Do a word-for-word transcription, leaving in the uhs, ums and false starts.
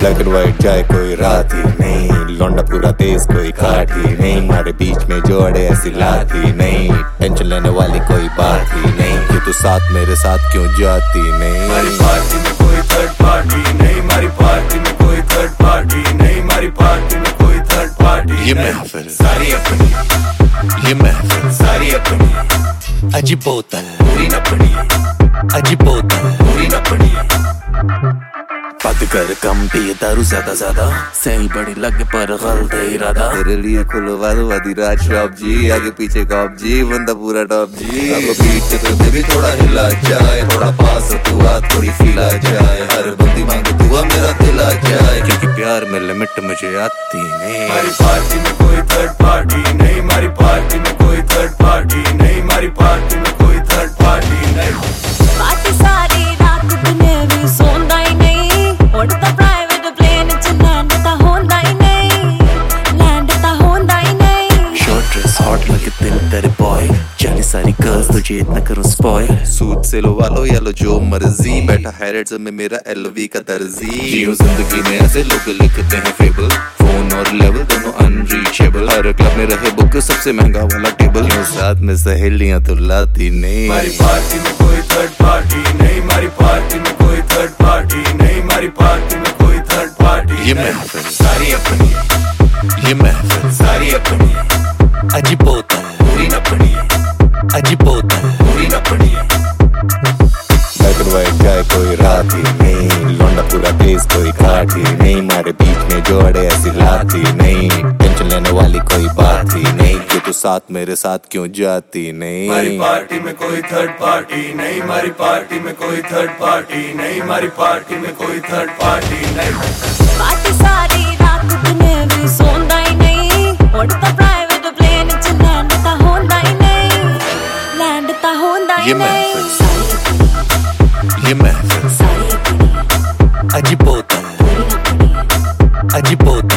Black and white चाहे कोई रात ही नहीं, लौंडा पूरा देश कोई काट ही नहीं, हमारे बीच में जोड़े ऐसी लात ही नहीं, टेंशन लेने वाली कोई बात ही नहीं, कि तू साथ मेरे साथ क्यों जाती नहीं। हमारी पार्टी में कोई थर्ड पार्टी नहीं, हमारी पार्टी में कोई थर्ड पार्टी नहीं, हमारी पार्टी में कोई थर्ड पार्टी। ये महफिल सारी अपनी, ये महफिल सारी अपनी, अजी बोतल पूरी नपनी, अजी बोतल पूरी नपनी। बात कर कम पिए दारू ज्यादा ज्यादा, सही बड़ी लगे पर गलत इरादा। तेरे लिए खुलवा दो आधी रात शॉप जी, आगे पीछे कॉप जी, बंदा पूरा टॉप जी। अब बीट पे भी थोड़ा हिला जाए, थोड़ा पास तू आ थोड़ी फीला जाए, हर बंदी मांगे दुआ मेरा दिल आ जाए, क्योंकि प्यार में लिमिट मुझे आती नहीं। हमारी पार्टी में कोई थर्ड पार्टी नहीं, हमारी पार्टी में कोई थर्ड पार्टी नहीं, हमारी पार्टी में कोई थर्ड पार्टी नहीं। पार्टी सारी रात दिन भी सोंदा ही नहीं, ਹੁਣ ਤਾਂ ਪ੍ਰਾਈਵੇਟ ਪਲੇਨ ਚ ਲੈਂਡ ਤਾਂ ਹੁੰਦਾ ਹੀ ਨਹੀਂ, ਲੈਂਡ ਤਾਂ ਹੁੰਦਾ ही नहीं। शॉर्ट ड्रेस हॉट लगे दिल तेरे बॉय, जाने सारी गर्ल्स तुझे इतना करो स्पॉइल। सूट से लो वालो या लो जो मर्जी, बैठा है रेड में मेरा एलवी का दर्जी। जियो जिंदगी में ऐसे लोग लिखते हैं फेबल, फोन और लेवल दोनों अनरीचेबल, हर क्लब में रहे बुक सबसे महंगा वाला टेबल, साथ में सहेलियां तो लाती नहीं। हमारी पार्टी में कोई थर्ड पार्टी नहीं, हमारी पार्टी में कोई थर्ड पार्टी नहीं, हमारी पार्टी में कोई थर्ड पार्टी। ये महफिल सारी अपनी, ये महफिल सारी अपनी, अजी बोतल पूरी नपनी, अजी बोतल पूरी नपनी। ब्लैक एंड व्हाइट चाहे कोई रात ही नहीं, लौंडा पूरा देश कोई काट ही नहीं, हमारे बीच में जोड़े ऐसी लात ही नहीं, टेंशन लेने वाली कोई बात ही नहीं, कि तू साथ मेरे साथ क्यों जाती नहीं। हमारी पार्टी में कोई थर्ड पार्टी नहीं, हमारी पार्टी में कोई थर्ड पार्टी नहीं, हमारी पार्टी में कोई थर्ड पार्टी नहीं। ਪਾਰਟੀ ਸਾਰੀ ਰਾਤ दिन भी सोंदा ही नहीं, ਹੁਣ ਤਾਂ ਪ੍ਰਾਈਵੇਟ ਪਲੇਨ ਚ ਲੈਂਡ ਤਾਂ ਹੁੰਦਾ ਹੀ ਨਹੀਂ, ਲੈਂਡ ਤਾਂ ਹੁੰਦਾ ਹੀ ये ਨਹੀਂ। महफिल ये महफिल सारी अपनी, अजी बोतल पूरी अपनी, अजी बोतल